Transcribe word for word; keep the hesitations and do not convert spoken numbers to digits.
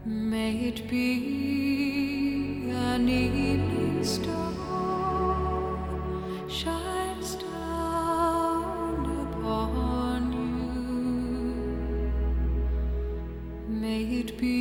May it be an evening star shines down upon you. May it be